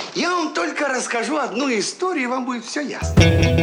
Я вам только расскажу одну историю, и вам будет все ясно.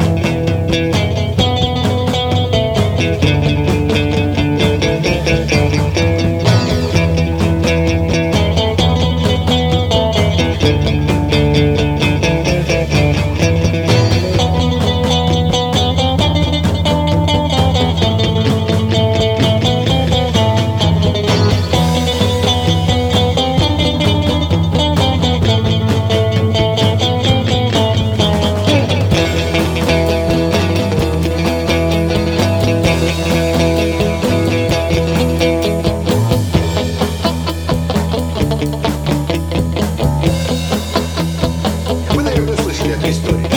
Вы, наверное, слышали эту историю.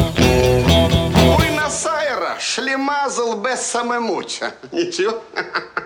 Буйнос-Айрес, шлемазл без самомуча. Ничего?